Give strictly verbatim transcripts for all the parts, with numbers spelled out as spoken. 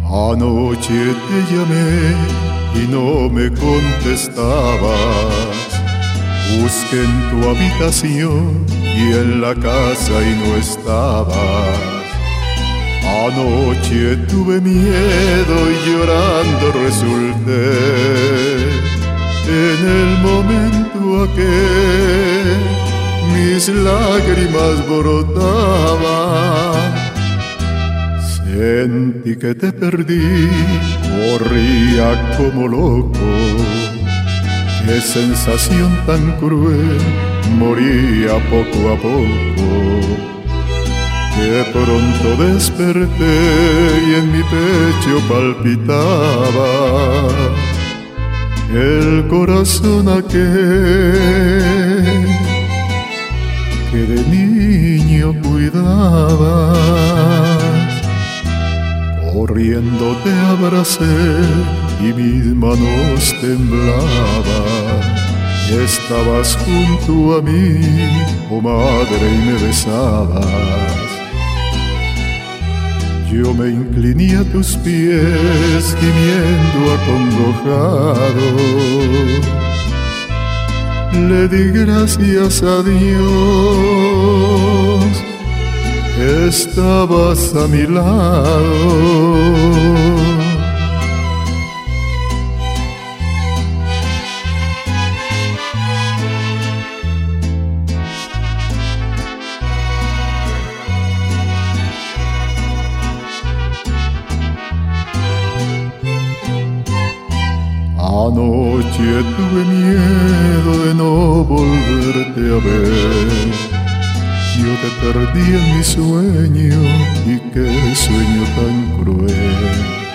Anoche te llamé y no me contestabas. Busqué en tu habitación y en la casa y no estabas. Anoche tuve miedo y llorando resulté. En el momento aquel mis lágrimas brotaban. Sentí que te perdí, corría como loco. Qué sensación tan cruel, moría poco a poco. De pronto desperté y en mi pecho palpitaba el corazón aquel que de niño cuidabas. Corriendo te abracé y mis manos temblaban. Estabas junto a mí, oh madre, y me besabas. Yo me incliné a tus pies, gimiendo acongojado. Le di gracias a Dios, estabas a mi lado. Anoche tuve miedo de no volverte a ver. Yo te perdí en mi sueño y qué sueño tan cruel.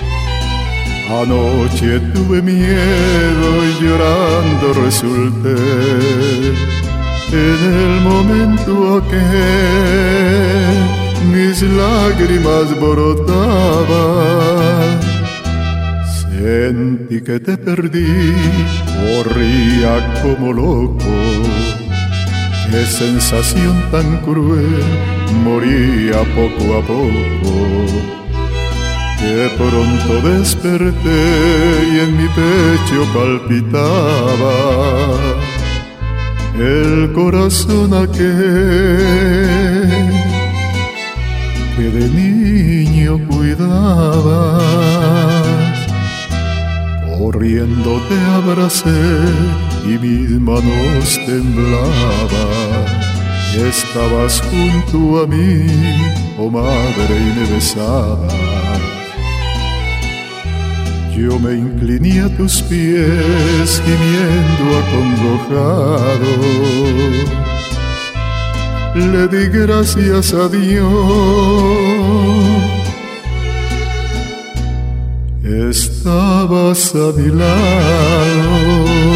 Anoche tuve miedo y llorando resulté. En el momento aquel mis lágrimas brotaban. Sentí que te perdí, corría como loco. Qué sensación tan cruel, moría poco a poco. De pronto desperté y en mi pecho palpitaba el corazón aquel que de niño cuidabas. Corriendo te abracé y mis manos temblaban. Estabas junto a mí, oh madre, y me besabas. Yo me incliné a tus pies, gimiendo acongojado. Le di gracias a Dios, estabas a mi lado.